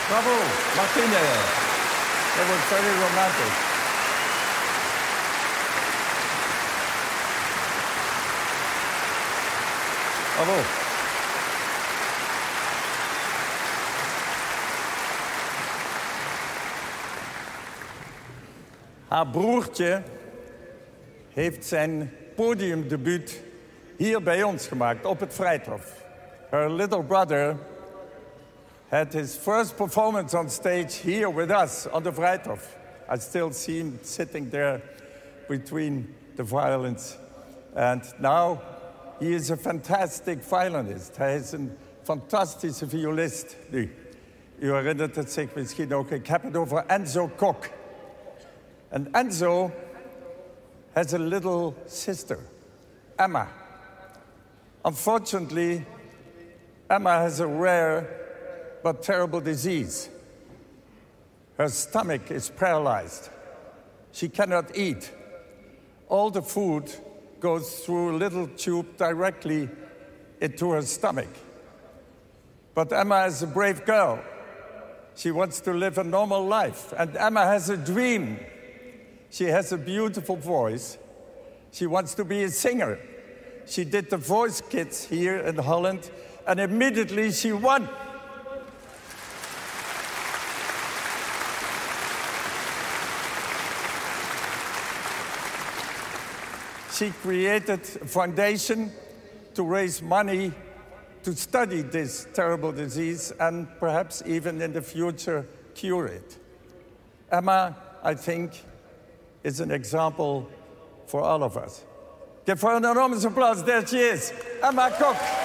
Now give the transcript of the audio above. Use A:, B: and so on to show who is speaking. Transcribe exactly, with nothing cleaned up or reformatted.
A: Bravo, Martine. That was very romantic. Bravo. Haar broertje heeft zijn podiumdebuut hier bij ons gemaakt, op het Vrijthof. Her little brother had his first performance on stage here with us on the Vrijthof. I still see him sitting there between the violins. And now he is a fantastic violinist. Hij is een fantastische violist nu. U herinnert het zich misschien ook. Ik heb het over Enzo Kok. And Enzo has a little sister, Emma. Unfortunately, Emma has a rare but terrible disease. Her stomach is paralyzed. She cannot eat. All the food goes through a little tube directly into her stomach. But Emma is a brave girl. She wants to live a normal life. And Emma has a dream. She has a beautiful voice. She wants to be a singer. She did the Voice Kids here in Holland, and immediately she won. She created a foundation to raise money to study this terrible disease and perhaps even in the future cure it. Emma, I think, is an example for all of us. Give her an enormous applause. There she is, Emma Kok.